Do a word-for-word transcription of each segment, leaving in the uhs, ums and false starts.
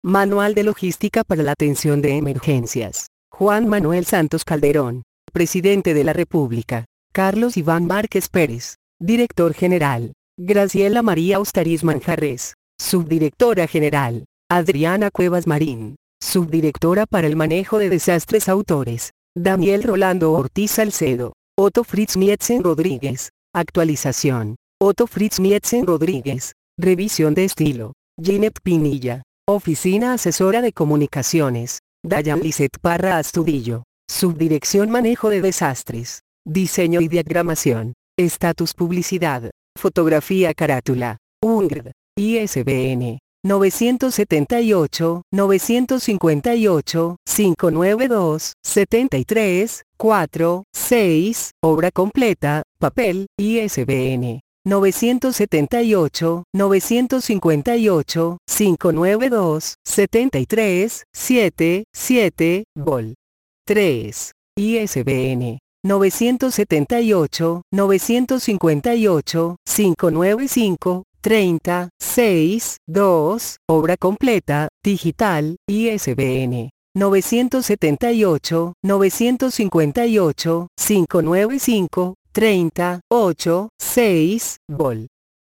Manual de Logística para la Atención de Emergencias. Juan Manuel Santos Calderón, Presidente de la República. Carlos Iván Márquez Pérez, Director General. Graciela María Ustariz Manjarres, Subdirectora General. Adriana Cuevas Marín, Subdirectora para el Manejo de Desastres. Autores: Daniel Rolando Ortiz Salcedo, Otto Fritz Mietzen Rodríguez. Actualización: Otto Fritz Mietzen Rodríguez. Revisión de estilo: Ginette Pinilla. Oficina Asesora de Comunicaciones: Dayan Lisset Parra Astudillo. Subdirección Manejo de Desastres. Diseño y diagramación. Estatus Publicidad. Fotografía Carátula. U N G R D. I S B N. novecientos setenta y ocho, novecientos cincuenta y ocho, quinientos noventa y dos, setenta y tres, cuatro, seis. Obra completa, papel. I S B N. novecientos setenta y ocho, novecientos cincuenta y ocho, quinientos noventa y dos, setenta y tres, siete, siete. Vol. tres. I S B N. novecientos setenta y ocho, novecientos cincuenta y ocho, quinientos noventa y cinco, treinta, seis, dos. Obra completa, digital. I S B N. novecientos setenta y ocho, novecientos cincuenta y ocho, quinientos noventa y cinco, treinta, ocho, seis. Vol.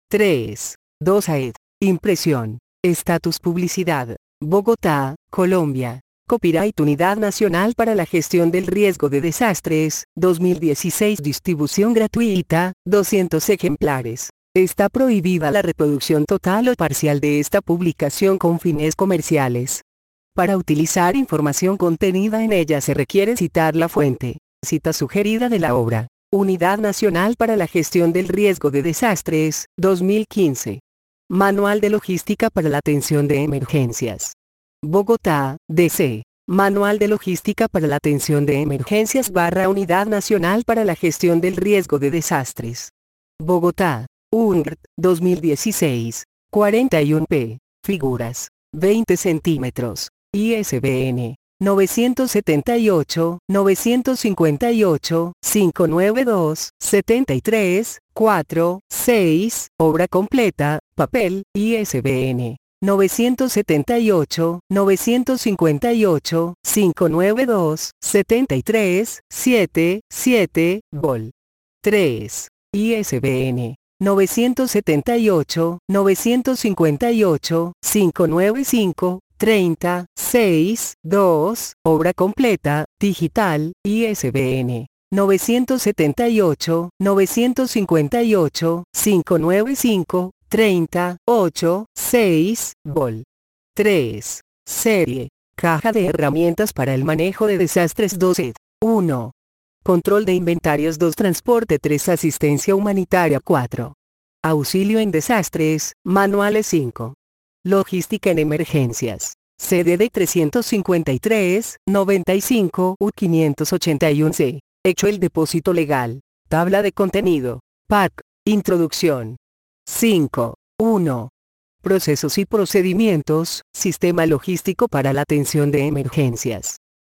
tres. dos A E D. Impresión. Estatus Publicidad. Bogotá, Colombia. Copyright Unidad Nacional para la Gestión del Riesgo de Desastres, dos mil dieciséis. Distribución gratuita, doscientos ejemplares. Está prohibida la reproducción total o parcial de esta publicación con fines comerciales. Para utilizar información contenida en ella se requiere citar la fuente. Cita sugerida de la obra: Unidad Nacional para la Gestión del Riesgo de Desastres, dos mil quince. Manual de Logística para la Atención de Emergencias. Bogotá, D C. Manual de Logística para la Atención de Emergencias barra Unidad Nacional para la Gestión del Riesgo de Desastres. Bogotá, U N G R D, dos mil dieciséis. cuarenta y uno p. Figuras: veinte centímetros. I S B N. novecientos setenta y ocho, novecientos cincuenta y ocho, quinientos noventa y dos, setenta y tres, cuatro, seis. Obra completa, papel. I S B N. novecientos setenta y ocho, novecientos cincuenta y ocho, quinientos noventa y dos, setenta y tres, siete, siete. Vol. tres. I S B N. novecientos setenta y ocho, novecientos cincuenta y ocho, quinientos noventa y cinco, treinta, seis, dos. Obra completa, digital. I S B N. novecientos setenta y ocho, novecientos cincuenta y ocho, quinientos noventa y cinco, treinta, ocho, seis. Vol. tres. Serie: Caja de Herramientas para el Manejo de Desastres. dos E D. uno. Control de Inventarios. dos. Transporte. tres. Asistencia Humanitaria. cuatro. Auxilio en Desastres, Manuales. cinco. Logística en Emergencias. C D D trescientos cincuenta y tres, noventa y cinco U quinientos ochenta y uno C. Hecho el depósito legal. Tabla de contenido. P A C. Introducción. cinco. uno. Procesos y procedimientos, Sistema Logístico para la Atención de Emergencias.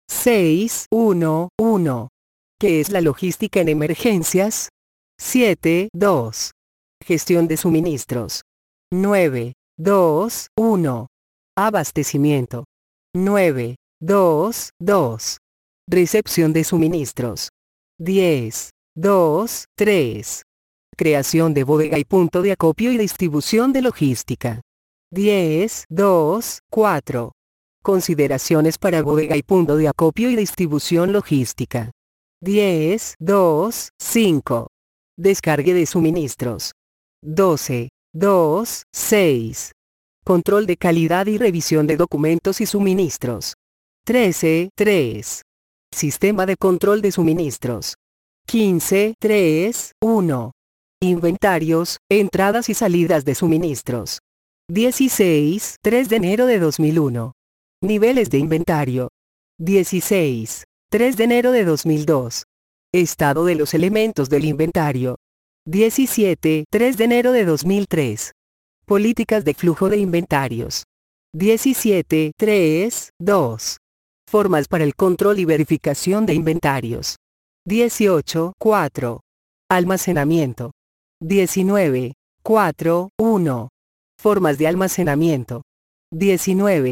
seis. uno. uno. ¿Qué es la logística en emergencias? siete. dos. Gestión de suministros. nueve. dos. uno. Abastecimiento. nueve. dos. dos. Recepción de suministros. diez. dos. tres. Creación de bodega y punto de acopio y distribución de logística. diez. dos. cuatro. Consideraciones para bodega y punto de acopio y distribución logística. diez. dos. cinco. Descargue de suministros. doce. dos. seis. Control de calidad y revisión de documentos y suministros. trece. tres. Sistema de control de suministros. quince. tres. uno. Inventarios, entradas y salidas de suministros. dieciséis. tres de enero de dos mil uno. Niveles de inventario. dieciséis. tres de enero de dos mil dos. Estado de los elementos del inventario. diecisiete. tres de enero de dos mil tres. Políticas de flujo de inventarios. diecisiete. tres. dos. Formas para el control y verificación de inventarios. dieciocho. cuatro. Almacenamiento. diecinueve. cuatro. uno. Formas de almacenamiento. diecinueve.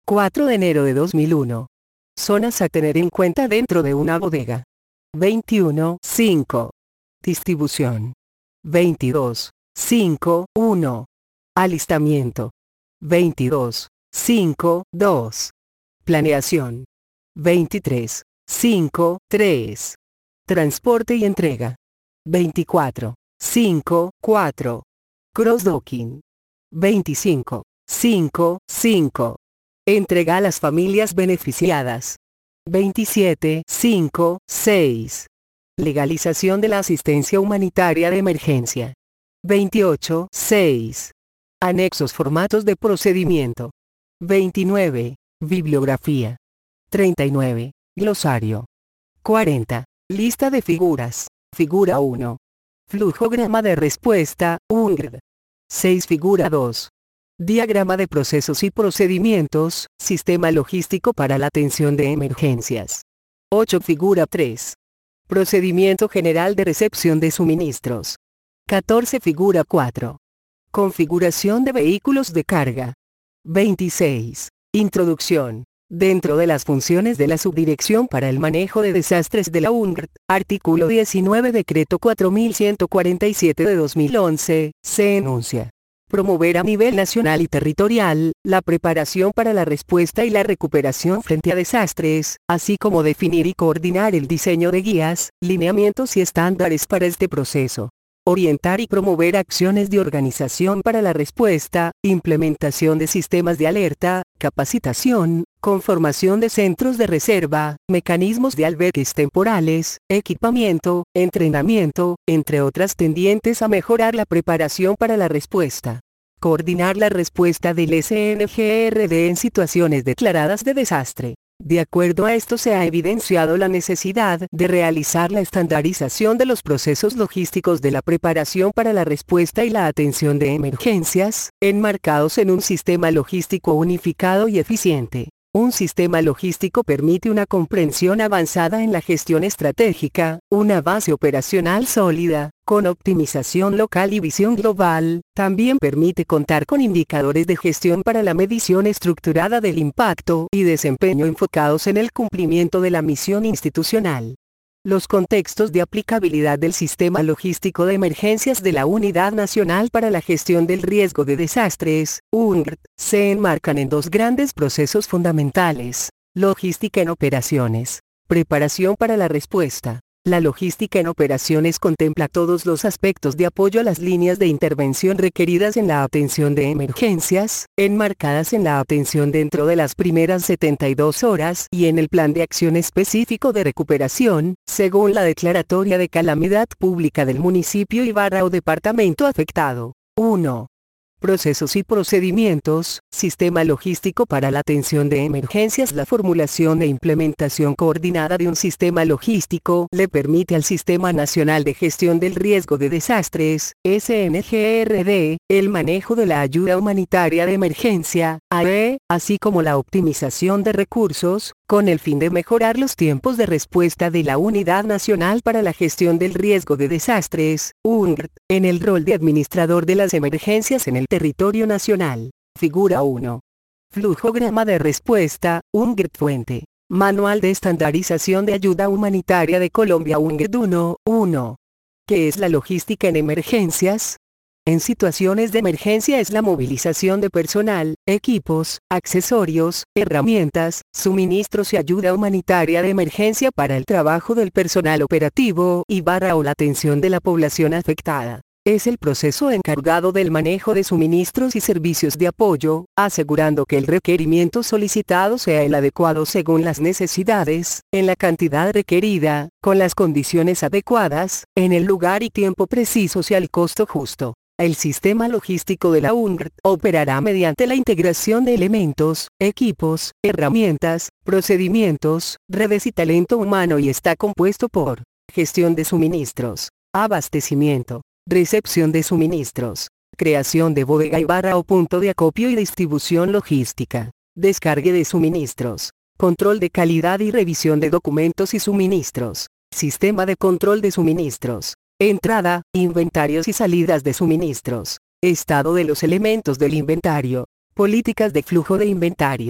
cuatro de enero de dos mil uno. Zonas a tener en cuenta dentro de una bodega. veintiuno punto cinco. Distribución. veintidós punto cinco punto uno. Alistamiento. veintidós punto cinco punto dos. Planeación. veintitrés punto cinco punto tres. Transporte y entrega. veinticuatro punto cinco punto cuatro. Cross-docking. veinticinco punto cinco punto cinco. Entrega a las familias beneficiadas. veintisiete punto cinco punto seis. Legalización de la asistencia humanitaria de emergencia. veintiocho punto seis. Anexos formatos de procedimiento. veintinueve. Bibliografía. treinta y nueve. Glosario. cuarenta. Lista de figuras. Figura uno. Flujograma de respuesta, U N R D. seis. Figura dos. Diagrama de procesos y procedimientos, Sistema logístico para la atención de emergencias. ocho. Figura tres. Procedimiento general de recepción de suministros. catorce. Figura cuatro. Configuración de vehículos de carga. veintiséis. Introducción. Dentro de las funciones de la Subdirección para el Manejo de Desastres de la U N R D, artículo diecinueve Decreto cuatro mil ciento cuarenta y siete de dos mil once, se enuncia: promover a nivel nacional y territorial, la preparación para la respuesta y la recuperación frente a desastres, así como definir y coordinar el diseño de guías, lineamientos y estándares para este proceso. Orientar y promover acciones de organización para la respuesta, implementación de sistemas de alerta, capacitación, conformación de centros de reserva, mecanismos de albergues temporales, equipamiento, entrenamiento, entre otras tendientes a mejorar la preparación para la respuesta. Coordinar la respuesta del S N G R D en situaciones declaradas de desastre. De acuerdo a esto se ha evidenciado la necesidad de realizar la estandarización de los procesos logísticos de la preparación para la respuesta y la atención de emergencias, enmarcados en un sistema logístico unificado y eficiente. Un sistema logístico permite una comprensión avanzada en la gestión estratégica, una base operacional sólida, con optimización local y visión global. También permite contar con indicadores de gestión para la medición estructurada del impacto y desempeño enfocados en el cumplimiento de la misión institucional. Los contextos de aplicabilidad del Sistema Logístico de Emergencias de la Unidad Nacional para la Gestión del Riesgo de Desastres, U N R D, se enmarcan en dos grandes procesos fundamentales: logística en operaciones, preparación para la respuesta. La logística en operaciones contempla todos los aspectos de apoyo a las líneas de intervención requeridas en la atención de emergencias, enmarcadas en la atención dentro de las primeras setenta y dos horas y en el plan de acción específico de recuperación, según la declaratoria de calamidad pública del municipio y barra o departamento afectado. uno. Procesos y procedimientos, Sistema logístico para la atención de emergencias. La formulación e implementación coordinada de un sistema logístico le permite al Sistema Nacional de Gestión del Riesgo de Desastres, S N G R D, el manejo de la ayuda humanitaria de emergencia, A E, así como la optimización de recursos, con el fin de mejorar los tiempos de respuesta de la Unidad Nacional para la Gestión del Riesgo de Desastres, U N R D, en el rol de administrador de las emergencias en el territorio nacional. Figura uno. Flujograma de respuesta, U N G R D. Fuente: Manual de Estandarización de Ayuda Humanitaria de Colombia, U N G R D uno punto uno. ¿Qué es la logística en emergencias? En situaciones de emergencia es la movilización de personal, equipos, accesorios, herramientas, suministros y ayuda humanitaria de emergencia para el trabajo del personal operativo y barra o la atención de la población afectada. Es el proceso encargado del manejo de suministros y servicios de apoyo, asegurando que el requerimiento solicitado sea el adecuado según las necesidades, en la cantidad requerida, con las condiciones adecuadas, en el lugar y tiempo precisos y al costo justo. El sistema logístico de la U N R D operará mediante la integración de elementos, equipos, herramientas, procedimientos, redes y talento humano y está compuesto por gestión de suministros, abastecimiento, recepción de suministros, creación de bodega y barra o punto de acopio y distribución logística, descargue de suministros, control de calidad y revisión de documentos y suministros, sistema de control de suministros, entrada, inventarios y salidas de suministros, estado de los elementos del inventario, políticas de flujo de inventarios,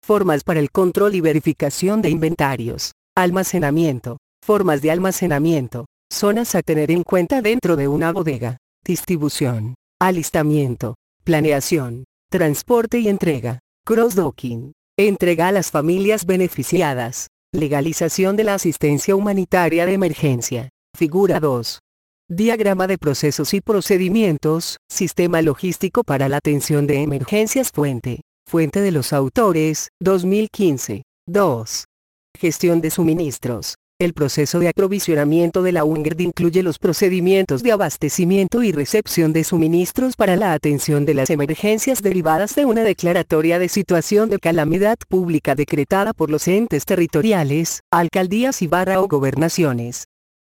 Formas para el control y verificación de inventarios. Almacenamiento. Formas de almacenamiento. Zonas a tener en cuenta dentro de una bodega. Distribución. Alistamiento. Planeación. Transporte y entrega. Cross-docking. Entrega a las familias beneficiadas. Legalización de la asistencia humanitaria de emergencia. Figura dos. Diagrama de procesos y procedimientos, sistema logístico para la atención de emergencias. Fuente. Fuente de los autores, dos mil quince. dos. Gestión de suministros. El proceso de aprovisionamiento de la U N G R D incluye los procedimientos de abastecimiento y recepción de suministros para la atención de las emergencias derivadas de una declaratoria de situación de calamidad pública decretada por los entes territoriales, alcaldías y barra o gobernaciones.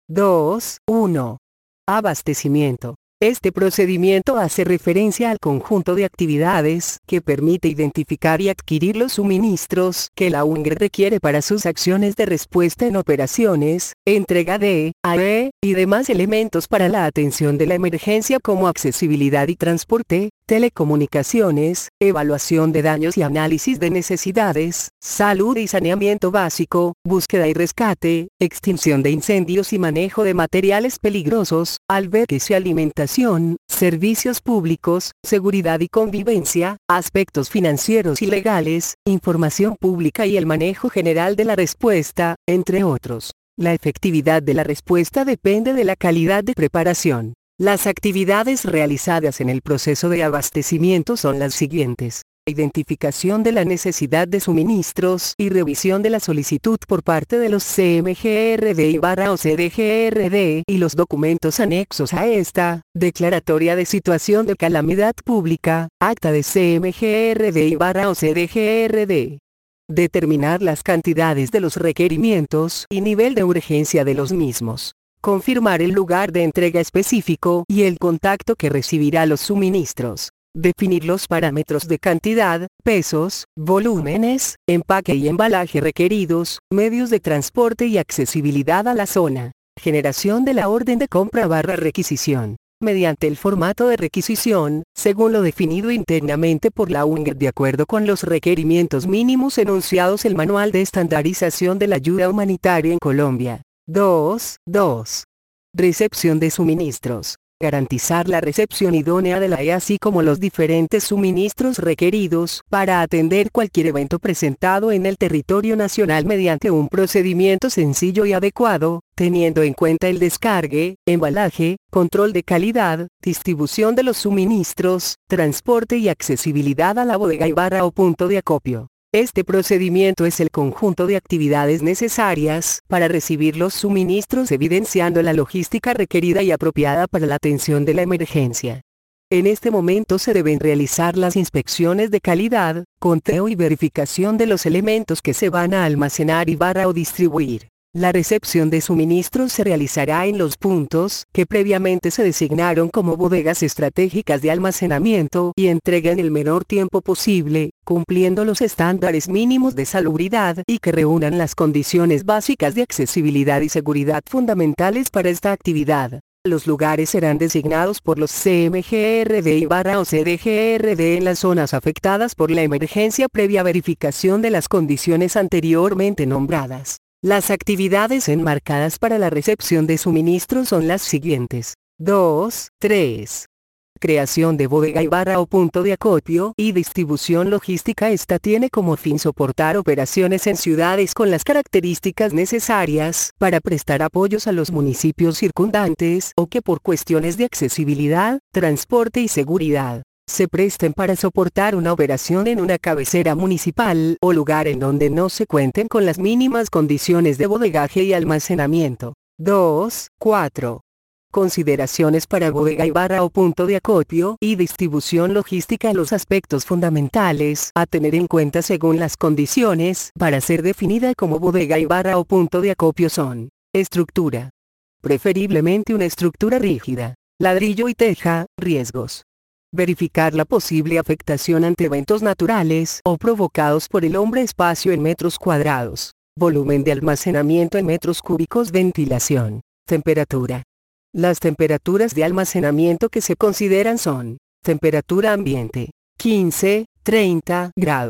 dos. uno. Abastecimiento. Este procedimiento hace referencia al conjunto de actividades que permite identificar y adquirir los suministros que la U N G R requiere para sus acciones de respuesta en operaciones, entrega de, A E, y demás elementos para la atención de la emergencia como accesibilidad y transporte, telecomunicaciones, evaluación de daños y análisis de necesidades, salud y saneamiento básico, búsqueda y rescate, extinción de incendios y manejo de materiales peligrosos, albergues y alimentación, servicios públicos, seguridad y convivencia, aspectos financieros y legales, información pública y el manejo general de la respuesta, entre otros. La efectividad de la respuesta depende de la calidad de preparación. Las actividades realizadas en el proceso de abastecimiento son las siguientes: identificación de la necesidad de suministros y revisión de la solicitud por parte de los C M G R D y barra o C D G R D y los documentos anexos a esta, declaratoria de situación de calamidad pública, acta de C M G R D y barra o C D G R D. Determinar las cantidades de los requerimientos y nivel de urgencia de los mismos. Confirmar el lugar de entrega específico y el contacto que recibirá los suministros. Definir los parámetros de cantidad, pesos, volúmenes, empaque y embalaje requeridos, medios de transporte y accesibilidad a la zona. Generación de la orden de compra barra requisición. Mediante el formato de requisición, según lo definido internamente por la U N G R de acuerdo con los requerimientos mínimos enunciados en el Manual de Estandarización de la Ayuda Humanitaria en Colombia. dos. dos. Recepción de suministros. Garantizar la recepción idónea de la E así como los diferentes suministros requeridos para atender cualquier evento presentado en el territorio nacional mediante un procedimiento sencillo y adecuado, teniendo en cuenta el descargue, embalaje, control de calidad, distribución de los suministros, transporte y accesibilidad a la bodega y barra o punto de acopio. Este procedimiento es el conjunto de actividades necesarias para recibir los suministros evidenciando la logística requerida y apropiada para la atención de la emergencia. En este momento se deben realizar las inspecciones de calidad, conteo y verificación de los elementos que se van a almacenar y barra o distribuir. La recepción de suministros se realizará en los puntos que previamente se designaron como bodegas estratégicas de almacenamiento y entrega en el menor tiempo posible, cumpliendo los estándares mínimos de salubridad y que reúnan las condiciones básicas de accesibilidad y seguridad fundamentales para esta actividad. Los lugares serán designados por los C M G R D y barra o C D G R D en las zonas afectadas por la emergencia previa verificación de las condiciones anteriormente nombradas. Las actividades enmarcadas para la recepción de suministros son las siguientes. dos. tres. Creación de bodega y barra o punto de acopio y distribución logística. Esta tiene como fin soportar operaciones en ciudades con las características necesarias para prestar apoyos a los municipios circundantes o que por cuestiones de accesibilidad, transporte y seguridad se presten para soportar una operación en una cabecera municipal o lugar en donde no se cuenten con las mínimas condiciones de bodegaje y almacenamiento. dos. cuatro. Consideraciones para bodega y barra o punto de acopio y distribución logística. Los aspectos fundamentales a tener en cuenta según las condiciones para ser definida como bodega y barra o punto de acopio son: estructura. Preferiblemente una estructura rígida. Ladrillo y teja. Riesgos. Verificar la posible afectación ante eventos naturales o provocados por el hombre. Espacio en metros cuadrados. Volumen de almacenamiento en metros cúbicos. Ventilación. Temperatura. Las temperaturas de almacenamiento que se consideran son: temperatura ambiente, quince, treinta grados.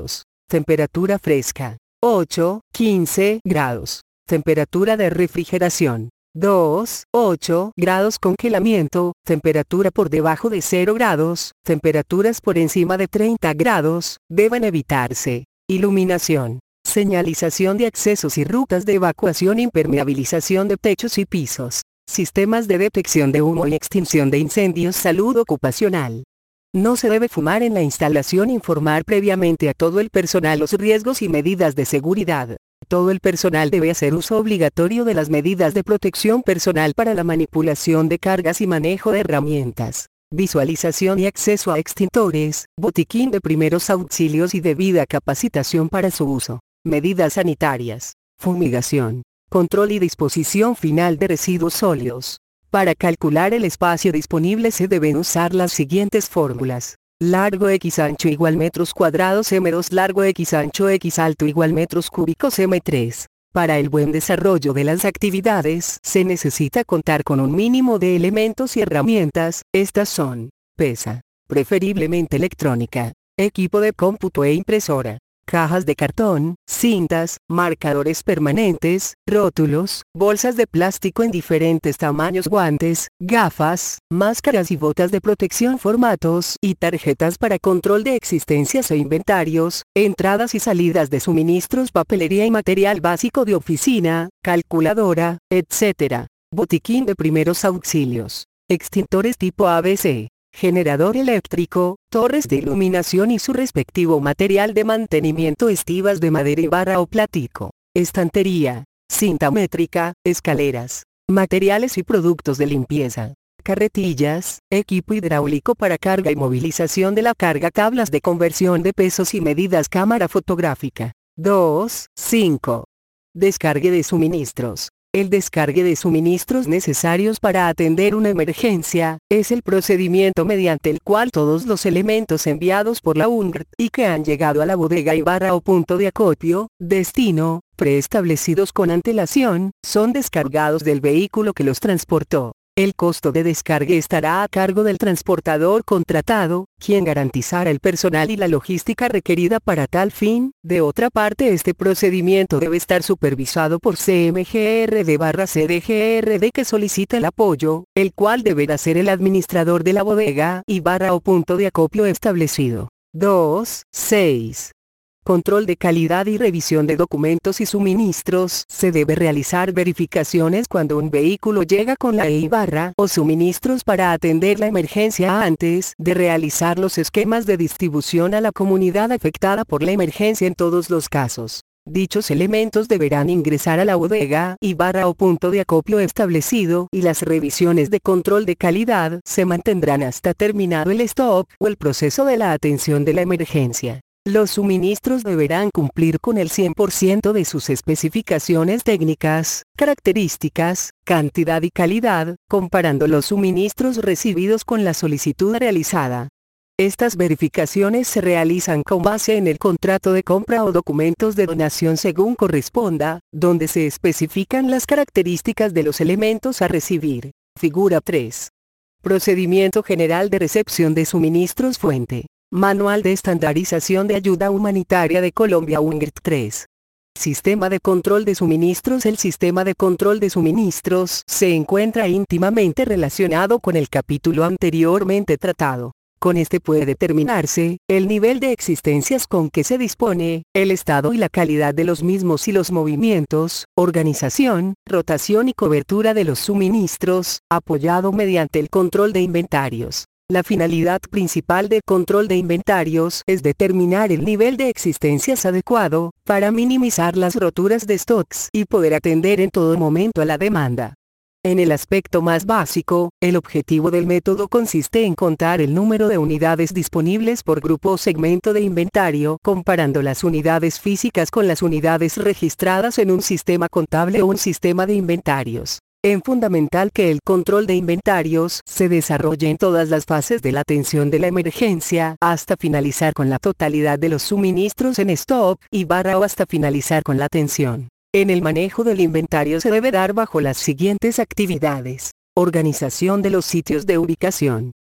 temperatura fresca, ocho, quince grados, temperatura de refrigeración, dos, ocho grados, congelamiento, temperatura por debajo de cero grados, temperaturas por encima de treinta grados, deben evitarse. Iluminación, señalización de accesos y rutas de evacuación, impermeabilización de techos y pisos, sistemas de detección de humo y extinción de incendios, salud ocupacional. No se debe fumar en la instalación. Informar previamente a todo el personal los riesgos y medidas de seguridad. Todo el personal debe hacer uso obligatorio de las medidas de protección personal para la manipulación de cargas y manejo de herramientas. Visualización y acceso a extintores, botiquín de primeros auxilios y debida capacitación para su uso. Medidas sanitarias, fumigación, control y disposición final de residuos sólidos. Para calcular el espacio disponible se deben usar las siguientes fórmulas. Largo X ancho igual metros cuadrados M dos, largo X ancho X alto igual metros cúbicos M tres. Para el buen desarrollo de las actividades se necesita contar con un mínimo de elementos y herramientas. Estas son: pesa, preferiblemente electrónica, equipo de cómputo e impresora, cajas de cartón, cintas, marcadores permanentes, rótulos, bolsas de plástico en diferentes tamaños, guantes, gafas, máscaras y botas de protección, formatos y tarjetas para control de existencias e inventarios, entradas y salidas de suministros, papelería y material básico de oficina, calculadora, etcétera. Botiquín de primeros auxilios, extintores tipo A B C. Generador eléctrico, torres de iluminación y su respectivo material de mantenimiento, estivas de madera y barra o plástico, estantería, cinta métrica, escaleras, materiales y productos de limpieza, carretillas, equipo hidráulico para carga y movilización de la carga, tablas de conversión de pesos y medidas, cámara fotográfica. dos, cinco. Descargue de suministros. El descargue de suministros necesarios para atender una emergencia, es el procedimiento mediante el cual todos los elementos enviados por la U N R T y que han llegado a la bodega y barra o punto de acopio, destino, preestablecidos con antelación, son descargados del vehículo que los transportó. El costo de descargue estará a cargo del transportador contratado, quien garantizará el personal y la logística requerida para tal fin. De otra parte, este procedimiento debe estar supervisado por C M G R D barra C D G R D, que solicita el apoyo, el cual deberá ser el administrador de la bodega y barra o punto de acopio establecido. dos, seis. Control de calidad y revisión de documentos y suministros. Se debe realizar verificaciones cuando un vehículo llega con la E barra o suministros para atender la emergencia antes de realizar los esquemas de distribución a la comunidad afectada por la emergencia. En todos los casos, dichos elementos deberán ingresar a la bodega y barra o punto de acopio establecido, y las revisiones de control de calidad se mantendrán hasta terminado el stop o el proceso de la atención de la emergencia. Los suministros deberán cumplir con el cien por ciento de sus especificaciones técnicas, características, cantidad y calidad, comparando los suministros recibidos con la solicitud realizada. Estas verificaciones se realizan con base en el contrato de compra o documentos de donación según corresponda, donde se especifican las características de los elementos a recibir. Figura tres. Procedimiento General de Recepción de Suministros. Fuente: Manual de Estandarización de Ayuda Humanitaria de Colombia, U N R T tres. Sistema de control de suministros. El sistema de control de suministros se encuentra íntimamente relacionado con el capítulo anteriormente tratado. Con este puede determinarse el nivel de existencias con que se dispone, el estado y la calidad de los mismos y los movimientos, organización, rotación y cobertura de los suministros, apoyado mediante el control de inventarios. La finalidad principal del control de inventarios es determinar el nivel de existencias adecuado, para minimizar las roturas de stocks y poder atender en todo momento a la demanda. En el aspecto más básico, el objetivo del método consiste en contar el número de unidades disponibles por grupo o segmento de inventario, comparando las unidades físicas con las unidades registradas en un sistema contable o un sistema de inventarios. Es fundamental que el control de inventarios se desarrolle en todas las fases de la atención de la emergencia, hasta finalizar con la totalidad de los suministros en stock y barra o hasta finalizar con la atención. En el manejo del inventario se debe dar bajo las siguientes actividades: organización de los sitios de ubicación,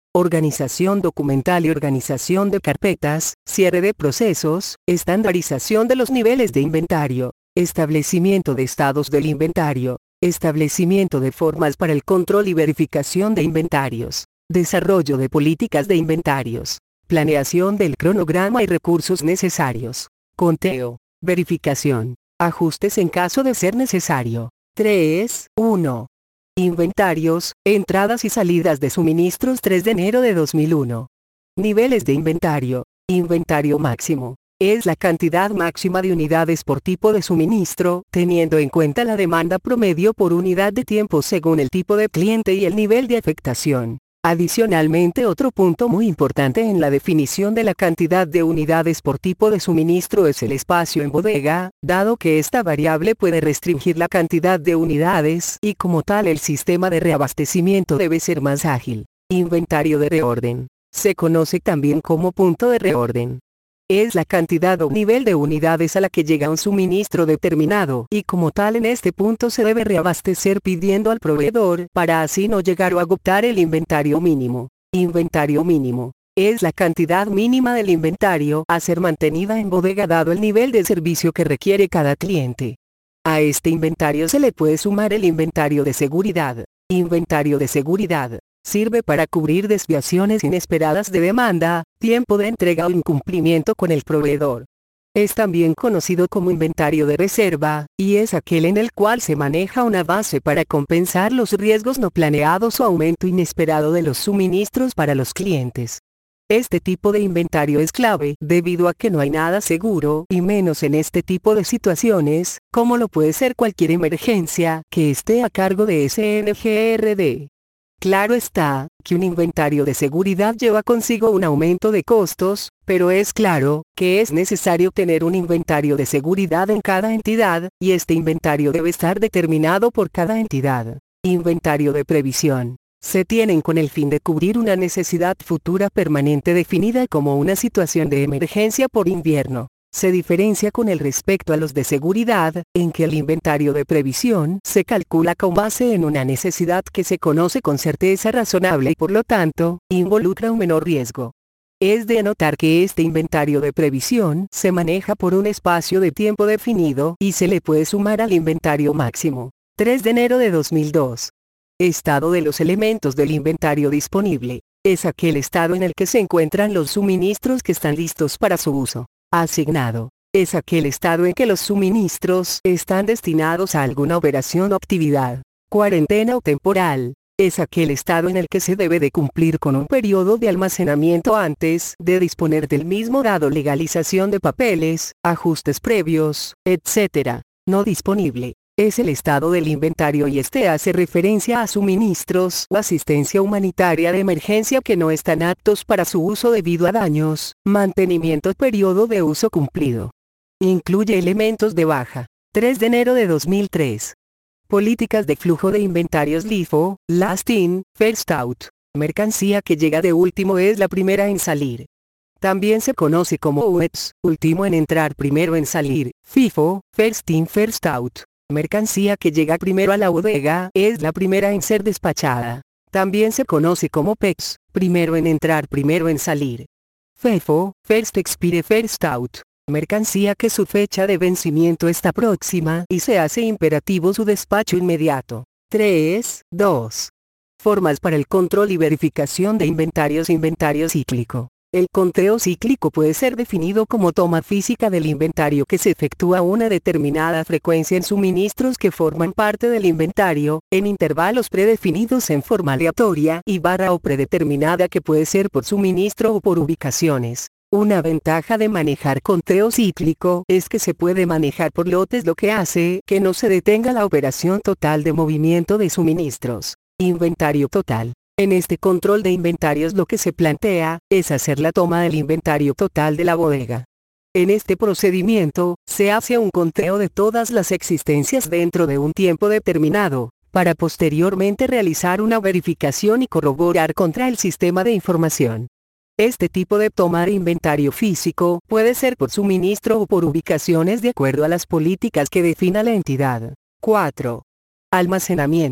organización documental y organización de carpetas, cierre de procesos, estandarización de los niveles de inventario, establecimiento de estados del inventario, establecimiento de formas para el control y verificación de inventarios, desarrollo de políticas de inventarios, planeación del cronograma y recursos necesarios, conteo, verificación, ajustes en caso de ser necesario. tres. uno. Inventarios, entradas y salidas de suministros tres de enero de dos mil uno. Niveles de inventario. Inventario máximo. Es la cantidad máxima de unidades por tipo de suministro, teniendo en cuenta la demanda promedio por unidad de tiempo según el tipo de cliente y el nivel de afectación. Adicionalmente, otro punto muy importante en la definición de la cantidad de unidades por tipo de suministro es el espacio en bodega, dado que esta variable puede restringir la cantidad de unidades y como tal el sistema de reabastecimiento debe ser más ágil. Inventario de reorden. Se conoce también como punto de reorden. Es la cantidad o nivel de unidades a la que llega un suministro determinado, y como tal en este punto se debe reabastecer pidiendo al proveedor, para así no llegar o agotar el inventario mínimo. Inventario mínimo. Es la cantidad mínima del inventario a ser mantenida en bodega dado el nivel de servicio que requiere cada cliente. A este inventario se le puede sumar el inventario de seguridad. Inventario de seguridad. Sirve para cubrir desviaciones inesperadas de demanda, tiempo de entrega o incumplimiento con el proveedor. Es también conocido como inventario de reserva, y es aquel en el cual se maneja una base para compensar los riesgos no planeados o aumento inesperado de los suministros para los clientes. Este tipo de inventario es clave debido a que no hay nada seguro, y menos en este tipo de situaciones, como lo puede ser cualquier emergencia que esté a cargo de S N G R D. Claro está, que un inventario de seguridad lleva consigo un aumento de costos, pero es claro, que es necesario tener un inventario de seguridad en cada entidad, y este inventario debe estar determinado por cada entidad. Inventario de previsión. Se tienen con el fin de cubrir una necesidad futura permanente definida como una situación de emergencia por invierno. Se diferencia con el respecto a los de seguridad, en que el inventario de previsión se calcula con base en una necesidad que se conoce con certeza razonable y por lo tanto, involucra un menor riesgo. Es de anotar que este inventario de previsión se maneja por un espacio de tiempo definido y se le puede sumar al inventario máximo. tres de enero de dos mil dos. Estado de los elementos del inventario disponible. Es aquel estado en el que se encuentran los suministros que están listos para su uso. Asignado. Es aquel estado en que los suministros están destinados a alguna operación o actividad. Cuarentena o temporal. Es aquel estado en el que se debe de cumplir con un periodo de almacenamiento antes de disponer del mismo dado legalización de papeles, ajustes previos, etcétera. No disponible. Es el estado del inventario y este hace referencia a suministros o asistencia humanitaria de emergencia que no están aptos para su uso debido a daños, mantenimiento periodo de uso cumplido. Incluye elementos de baja. tres de enero de dos mil tres. Políticas de flujo de inventarios LIFO, Last In, First Out. Mercancía que llega de último es la primera en salir. También se conoce como U E P S, último en entrar primero en salir, FIFO, First In First Out. Mercancía que llega primero a la bodega es la primera en ser despachada. También se conoce como P E X, primero en entrar primero en salir. FEFO, First Expire First Out. Mercancía que su fecha de vencimiento está próxima y se hace imperativo su despacho inmediato. tres. dos. Formas para el control y verificación de inventarios. Inventario cíclico. El conteo cíclico puede ser definido como toma física del inventario que se efectúa a una determinada frecuencia en suministros que forman parte del inventario, en intervalos predefinidos en forma aleatoria y barra o predeterminada que puede ser por suministro o por ubicaciones. Una ventaja de manejar conteo cíclico es que se puede manejar por lotes, lo que hace que no se detenga la operación total de movimiento de suministros. Inventario total. En este control de inventarios lo que se plantea, es hacer la toma del inventario total de la bodega. En este procedimiento, se hace un conteo de todas las existencias dentro de un tiempo determinado, para posteriormente realizar una verificación y corroborar contra el sistema de información. Este tipo de toma de inventario físico puede ser por suministro o por ubicaciones de acuerdo a las políticas que defina la entidad. cuatro. Almacenamiento.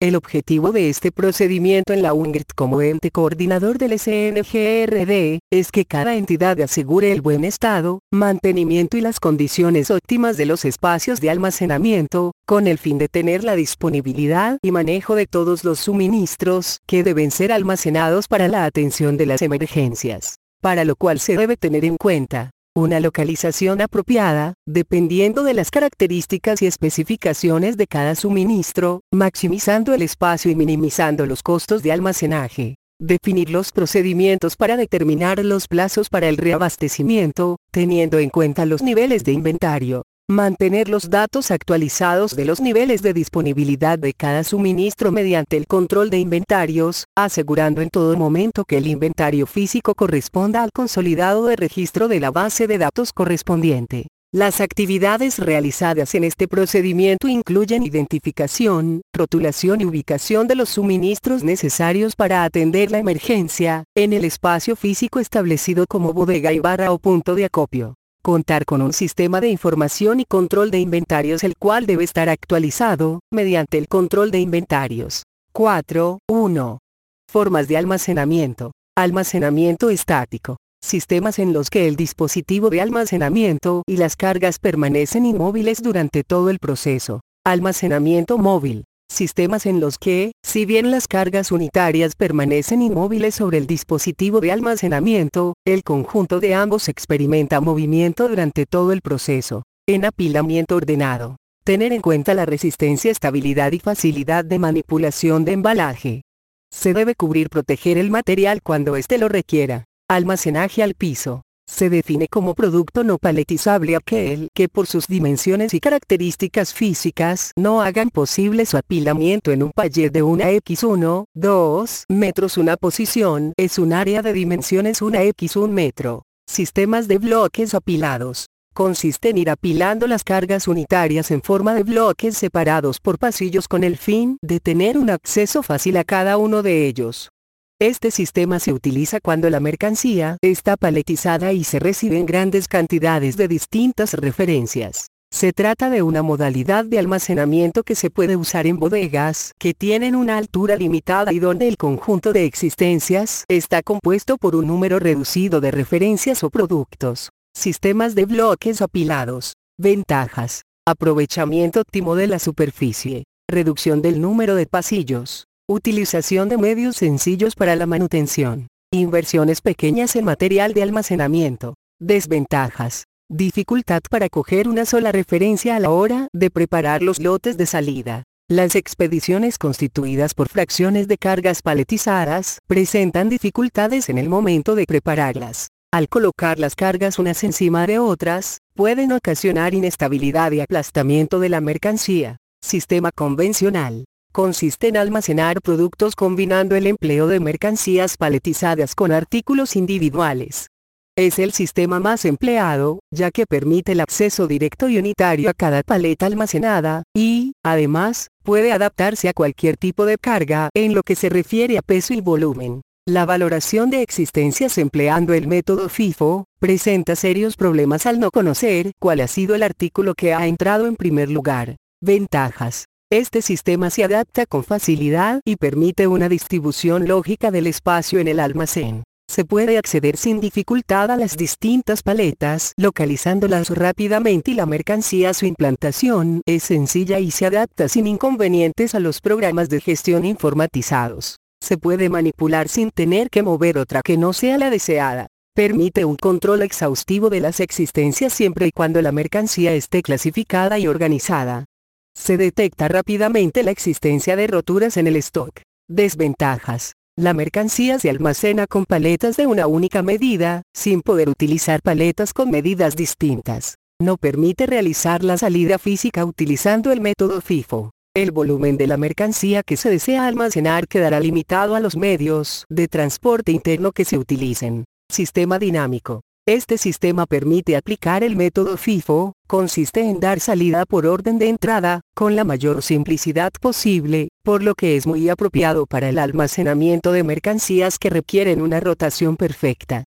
El objetivo de este procedimiento en la U N G R T como ente coordinador del S N G R D, es que cada entidad asegure el buen estado, mantenimiento y las condiciones óptimas de los espacios de almacenamiento, con el fin de tener la disponibilidad y manejo de todos los suministros que deben ser almacenados para la atención de las emergencias, para lo cual se debe tener en cuenta una localización apropiada, dependiendo de las características y especificaciones de cada suministro, maximizando el espacio y minimizando los costos de almacenaje. Definir los procedimientos para determinar los plazos para el reabastecimiento, teniendo en cuenta los niveles de inventario. Mantener los datos actualizados de los niveles de disponibilidad de cada suministro mediante el control de inventarios, asegurando en todo momento que el inventario físico corresponda al consolidado de registro de la base de datos correspondiente. Las actividades realizadas en este procedimiento incluyen identificación, rotulación y ubicación de los suministros necesarios para atender la emergencia, en el espacio físico establecido como bodega y barra o punto de acopio. Contar con un sistema de información y control de inventarios el cual debe estar actualizado, mediante el control de inventarios. cuatro. uno. Formas de almacenamiento. Almacenamiento estático. Sistemas en los que el dispositivo de almacenamiento y las cargas permanecen inmóviles durante todo el proceso. Almacenamiento móvil. Sistemas en los que, si bien las cargas unitarias permanecen inmóviles sobre el dispositivo de almacenamiento, el conjunto de ambos experimenta movimiento durante todo el proceso. En apilamiento ordenado. Tener en cuenta la resistencia, estabilidad y facilidad de manipulación de embalaje. Se debe cubrir proteger el material cuando éste lo requiera. Almacenaje al piso. Se define como producto no paletizable aquel que por sus dimensiones y características físicas no hagan posible su apilamiento en un pallet de una equis uno, dos metros. Una posición es un área de dimensiones una equis un metro. Sistemas de bloques apilados. Consiste en ir apilando las cargas unitarias en forma de bloques separados por pasillos con el fin de tener un acceso fácil a cada uno de ellos. Este sistema se utiliza cuando la mercancía está paletizada y se reciben grandes cantidades de distintas referencias. Se trata de una modalidad de almacenamiento que se puede usar en bodegas que tienen una altura limitada y donde el conjunto de existencias está compuesto por un número reducido de referencias o productos. Sistemas de bloques apilados. Ventajas. Aprovechamiento óptimo de la superficie. Reducción del número de pasillos. Utilización de medios sencillos para la manutención. Inversiones pequeñas en material de almacenamiento. Desventajas. Dificultad para coger una sola referencia a la hora de preparar los lotes de salida. Las expediciones constituidas por fracciones de cargas paletizadas presentan dificultades en el momento de prepararlas. Al colocar las cargas unas encima de otras, pueden ocasionar inestabilidad y aplastamiento de la mercancía. Sistema convencional. Consiste en almacenar productos combinando el empleo de mercancías paletizadas con artículos individuales. Es el sistema más empleado, ya que permite el acceso directo y unitario a cada paleta almacenada, y, además, puede adaptarse a cualquier tipo de carga en lo que se refiere a peso y volumen. La valoración de existencias empleando el método FIFO presenta serios problemas al no conocer cuál ha sido el artículo que ha entrado en primer lugar. Ventajas. Este sistema se adapta con facilidad y permite una distribución lógica del espacio en el almacén. Se puede acceder sin dificultad a las distintas paletas, localizándolas rápidamente y la mercancía. Su implantación es sencilla y se adapta sin inconvenientes a los programas de gestión informatizados. Se puede manipular sin tener que mover otra que no sea la deseada. Permite un control exhaustivo de las existencias siempre y cuando la mercancía esté clasificada y organizada. Se detecta rápidamente la existencia de roturas en el stock. Desventajas. La mercancía se almacena con paletas de una única medida, sin poder utilizar paletas con medidas distintas. No permite realizar la salida física utilizando el método FIFO. El volumen de la mercancía que se desea almacenar quedará limitado a los medios de transporte interno que se utilicen. Sistema dinámico. Este sistema permite aplicar el método FIFO, consiste en dar salida por orden de entrada, con la mayor simplicidad posible, por lo que es muy apropiado para el almacenamiento de mercancías que requieren una rotación perfecta.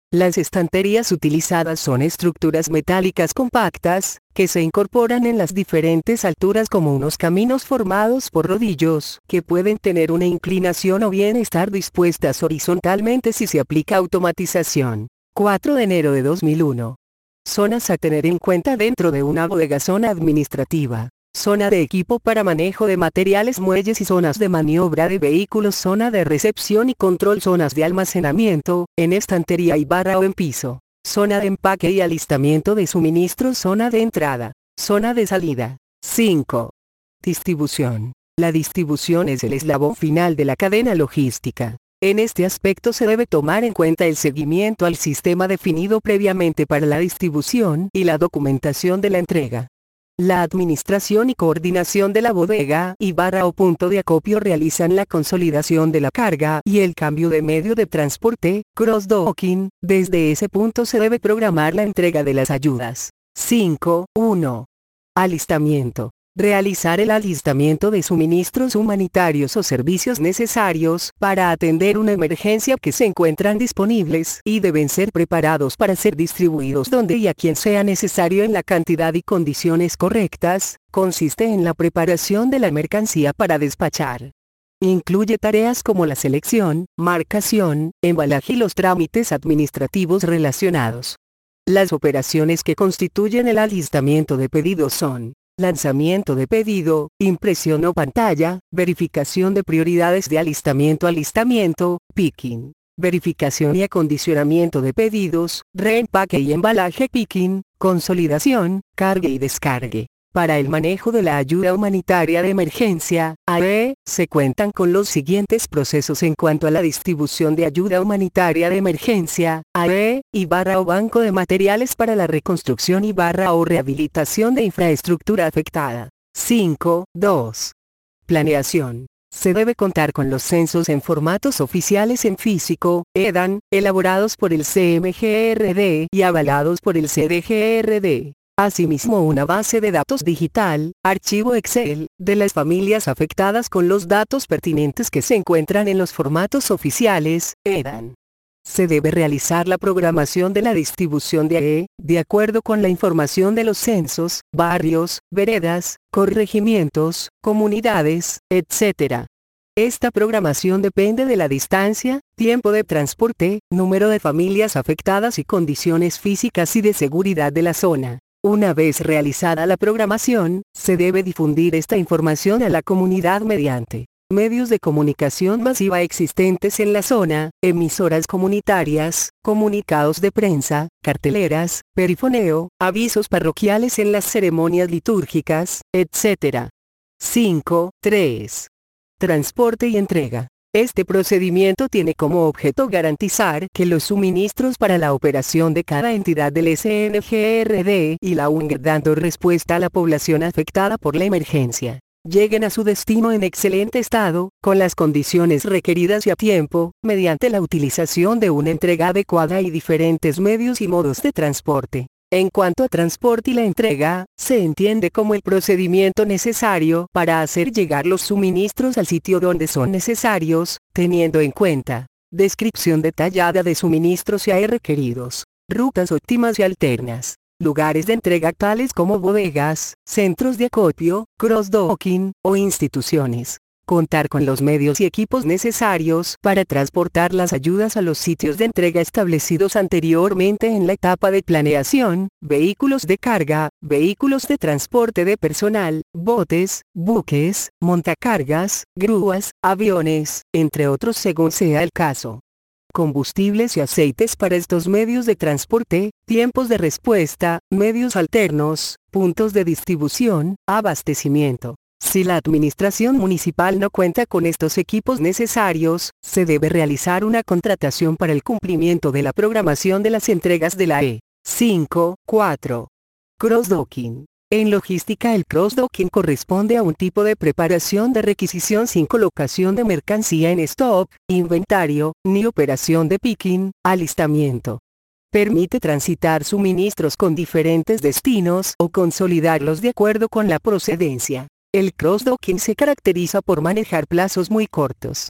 Las estanterías utilizadas son estructuras metálicas compactas, que se incorporan en las diferentes alturas como unos caminos formados por rodillos, que pueden tener una inclinación o bien estar dispuestas horizontalmente si se aplica automatización. cuatro de enero de dos mil uno. Zonas a tener en cuenta dentro de una bodega: zona administrativa, zona de equipo para manejo de materiales, muelles y zonas de maniobra de vehículos, zona de recepción y control, zonas de almacenamiento, en estantería y barra o en piso, zona de empaque y alistamiento de suministros, zona de entrada, zona de salida. cinco. Distribución. La distribución es el eslabón final de la cadena logística. En este aspecto se debe tomar en cuenta el seguimiento al sistema definido previamente para la distribución y la documentación de la entrega. La administración y coordinación de la bodega y barra o punto de acopio realizan la consolidación de la carga y el cambio de medio de transporte, cross-docking. Desde ese punto se debe programar la entrega de las ayudas. cinco. uno. Alistamiento. Realizar el alistamiento de suministros humanitarios o servicios necesarios para atender una emergencia que se encuentran disponibles y deben ser preparados para ser distribuidos donde y a quien sea necesario en la cantidad y condiciones correctas. Consiste en la preparación de la mercancía para despachar. Incluye tareas como la selección, marcación, embalaje y los trámites administrativos relacionados. Las operaciones que constituyen el alistamiento de pedidos son: lanzamiento de pedido, impresión o pantalla, verificación de prioridades de alistamiento, alistamiento, picking, verificación y acondicionamiento de pedidos, reempaque y embalaje, picking, consolidación, cargue y descargue. Para el manejo de la ayuda humanitaria de emergencia, A E, se cuentan con los siguientes procesos en cuanto a la distribución de ayuda humanitaria de emergencia: A E, y barra o banco de materiales para la reconstrucción y barra o rehabilitación de infraestructura afectada. cinco. dos. Planeación. Se debe contar con los censos en formatos oficiales en físico, E D A N, elaborados por el C M G R D y avalados por el C D G R D. Asimismo, una base de datos digital, archivo Excel, de las familias afectadas con los datos pertinentes que se encuentran en los formatos oficiales, E D A N. Se debe realizar la programación de la distribución de A E, de acuerdo con la información de los censos, barrios, veredas, corregimientos, comunidades, etcétera. Esta programación depende de la distancia, tiempo de transporte, número de familias afectadas y condiciones físicas y de seguridad de la zona. Una vez realizada la programación, se debe difundir esta información a la comunidad mediante medios de comunicación masiva existentes en la zona, emisoras comunitarias, comunicados de prensa, carteleras, perifoneo, avisos parroquiales en las ceremonias litúrgicas, etcétera. cinco. tres. Transporte y entrega. Este procedimiento tiene como objeto garantizar que los suministros para la operación de cada entidad del S N G R D y la U N G, dando respuesta a la población afectada por la emergencia, lleguen a su destino en excelente estado, con las condiciones requeridas y a tiempo, mediante la utilización de una entrega adecuada y diferentes medios y modos de transporte. En cuanto a transporte y la entrega, se entiende como el procedimiento necesario para hacer llegar los suministros al sitio donde son necesarios, teniendo en cuenta descripción detallada de suministros y A E requeridos, rutas óptimas y alternas, lugares de entrega tales como bodegas, centros de acopio, cross-docking o instituciones. Contar con los medios y equipos necesarios para transportar las ayudas a los sitios de entrega establecidos anteriormente en la etapa de planeación: vehículos de carga, vehículos de transporte de personal, botes, buques, montacargas, grúas, aviones, entre otros según sea el caso. Combustibles y aceites para estos medios de transporte, tiempos de respuesta, medios alternos, puntos de distribución, abastecimiento. Si la administración municipal no cuenta con estos equipos necesarios, se debe realizar una contratación para el cumplimiento de la programación de las entregas de la E. cinco. cuatro. Cross-docking. En logística, el cross-docking corresponde a un tipo de preparación de requisición sin colocación de mercancía en stock, inventario, ni operación de picking, alistamiento. Permite transitar suministros con diferentes destinos o consolidarlos de acuerdo con la procedencia. El cross-docking se caracteriza por manejar plazos muy cortos.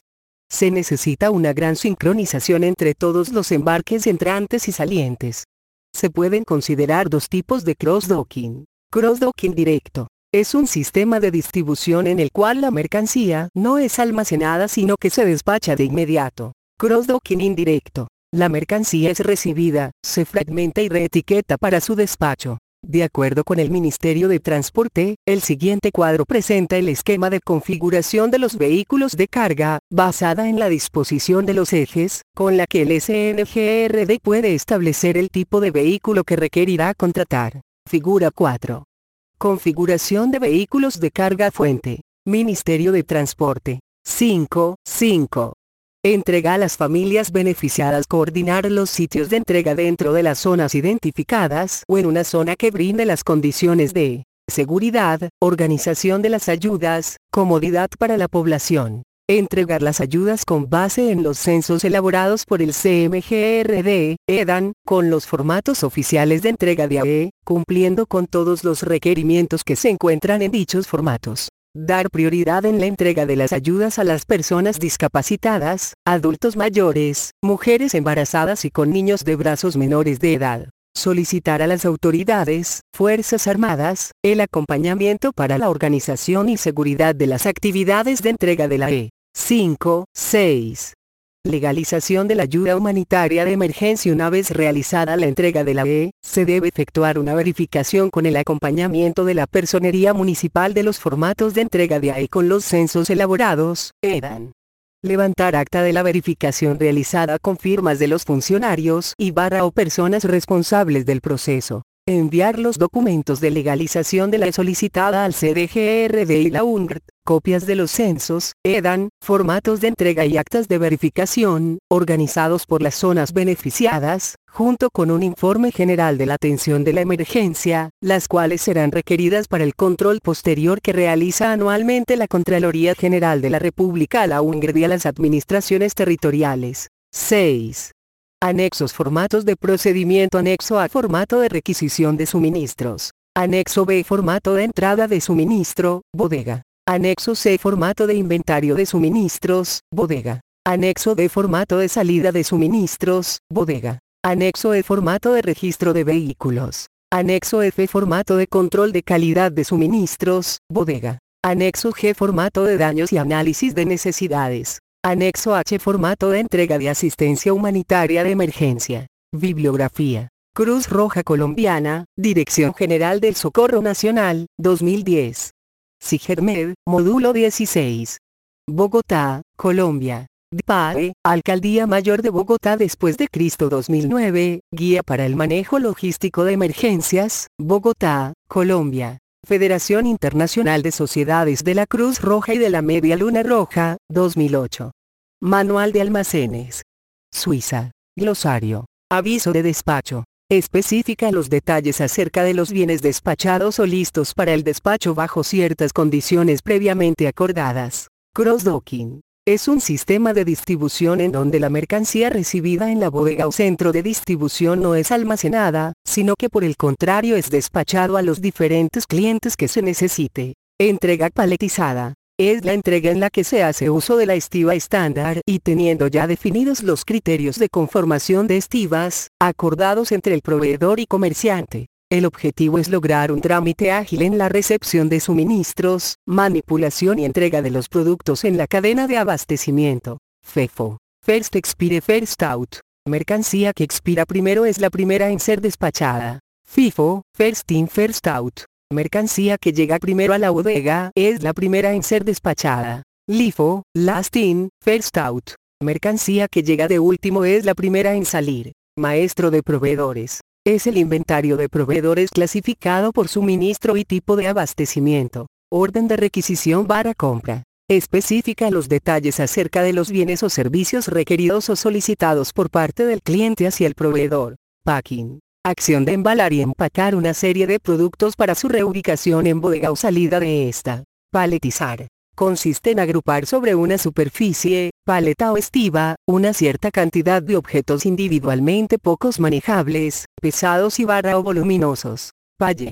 Se necesita una gran sincronización entre todos los embarques entrantes y salientes. Se pueden considerar dos tipos de cross-docking. Cross-docking directo. Es un sistema de distribución en el cual la mercancía no es almacenada sino que se despacha de inmediato. Cross-docking indirecto. La mercancía es recibida, se fragmenta y reetiqueta para su despacho. De acuerdo con el Ministerio de Transporte, el siguiente cuadro presenta el esquema de configuración de los vehículos de carga, basada en la disposición de los ejes, con la que el S N G R D puede establecer el tipo de vehículo que requerirá contratar. Figura cuatro. Configuración de vehículos de carga fuente. Ministerio de Transporte. cinco, cinco. Entrega a las familias beneficiadas coordinar los sitios de entrega dentro de las zonas identificadas o en una zona que brinde las condiciones de seguridad, organización de las ayudas, comodidad para la población. Entregar las ayudas con base en los censos elaborados por el C M G R D, EDAN, con los formatos oficiales de entrega de A E, cumpliendo con todos los requerimientos que se encuentran en dichos formatos. Dar prioridad en la entrega de las ayudas a las personas discapacitadas, adultos mayores, mujeres embarazadas y con niños de brazos menores de edad. Solicitar a las autoridades, Fuerzas Armadas, el acompañamiento para la organización y seguridad de las actividades de entrega de la A E. cinco, seis. Legalización de la ayuda humanitaria de emergencia. Una vez realizada la entrega de la A E, se debe efectuar una verificación con el acompañamiento de la Personería Municipal de los formatos de entrega de A E con los censos elaborados, EDAN. Levantar acta de la verificación realizada con firmas de los funcionarios y barra o personas responsables del proceso. Enviar los documentos de legalización de la solicitada al C D G R D y la U N R T, copias de los censos, EDAN, formatos de entrega y actas de verificación, organizados por las zonas beneficiadas, junto con un informe general de la atención de la emergencia, las cuales serán requeridas para el control posterior que realiza anualmente la Contraloría General de la República a la U N R D y a las administraciones territoriales. seis. Anexos. Formatos de procedimiento. Anexo A. Formato de requisición de suministros. Anexo B. Formato de entrada de suministro, bodega. Anexo C. Formato de inventario de suministros, bodega. Anexo D. Formato de salida de suministros, bodega. Anexo E. Formato de registro de vehículos. Anexo F. Formato de control de calidad de suministros, bodega. Anexo G. Formato de daños y análisis de necesidades. Anexo H. Formato de entrega de asistencia humanitaria de emergencia. Bibliografía. Cruz Roja Colombiana, Dirección General del Socorro Nacional, dos mil diez. SIGERMED, Módulo dieciséis. Bogotá, Colombia. D P A E, Alcaldía Mayor de Bogotá después de Cristo dos mil nueve, Guía para el Manejo Logístico de Emergencias, Bogotá, Colombia. Federación Internacional de Sociedades de la Cruz Roja y de la Media Luna Roja, dos mil ocho. Manual de Almacenes. Suiza. Glosario. Aviso de despacho. Especifica los detalles acerca de los bienes despachados o listos para el despacho bajo ciertas condiciones previamente acordadas. Cross-docking. Es un sistema de distribución en donde la mercancía recibida en la bodega o centro de distribución no es almacenada, sino que por el contrario es despachado a los diferentes clientes que se necesite. Entrega paletizada. Es la entrega en la que se hace uso de la estiva estándar y teniendo ya definidos los criterios de conformación de estivas, acordados entre el proveedor y comerciante. El objetivo es lograr un trámite ágil en la recepción de suministros, manipulación y entrega de los productos en la cadena de abastecimiento. FEFO. First Expire First Out. Mercancía que expira primero es la primera en ser despachada. FIFO. First In First Out. Mercancía que llega primero a la bodega es la primera en ser despachada. LIFO. Last In, First Out. Mercancía que llega de último es la primera en salir. Maestro de proveedores. Es el inventario de proveedores clasificado por suministro y tipo de abastecimiento. Orden de requisición para compra. Especifica los detalles acerca de los bienes o servicios requeridos o solicitados por parte del cliente hacia el proveedor. Packing. Acción de embalar y empacar una serie de productos para su reubicación en bodega o salida de esta. Paletizar. Consiste en agrupar sobre una superficie, paleta o estiva, una cierta cantidad de objetos individualmente pocos manejables, pesados y barra o voluminosos. Pallet.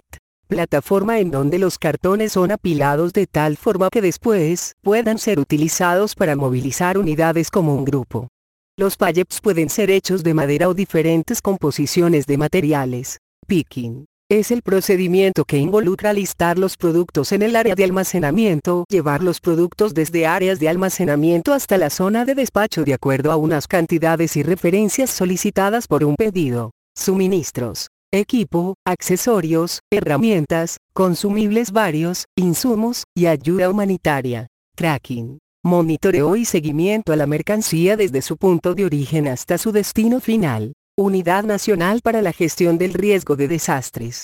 plataforma en donde los cartones son apilados de tal forma que después puedan ser utilizados para movilizar unidades como un grupo. Los pallets pueden ser hechos de madera o diferentes composiciones de materiales. Picking es el procedimiento que involucra listar los productos en el área de almacenamiento, llevar los productos desde áreas de almacenamiento hasta la zona de despacho de acuerdo a unas cantidades y referencias solicitadas por un pedido. Suministros, equipo, accesorios, herramientas, consumibles varios, insumos, y ayuda humanitaria. Tracking. Monitoreo y seguimiento a la mercancía desde su punto de origen hasta su destino final. Unidad Nacional para la Gestión del Riesgo de Desastres.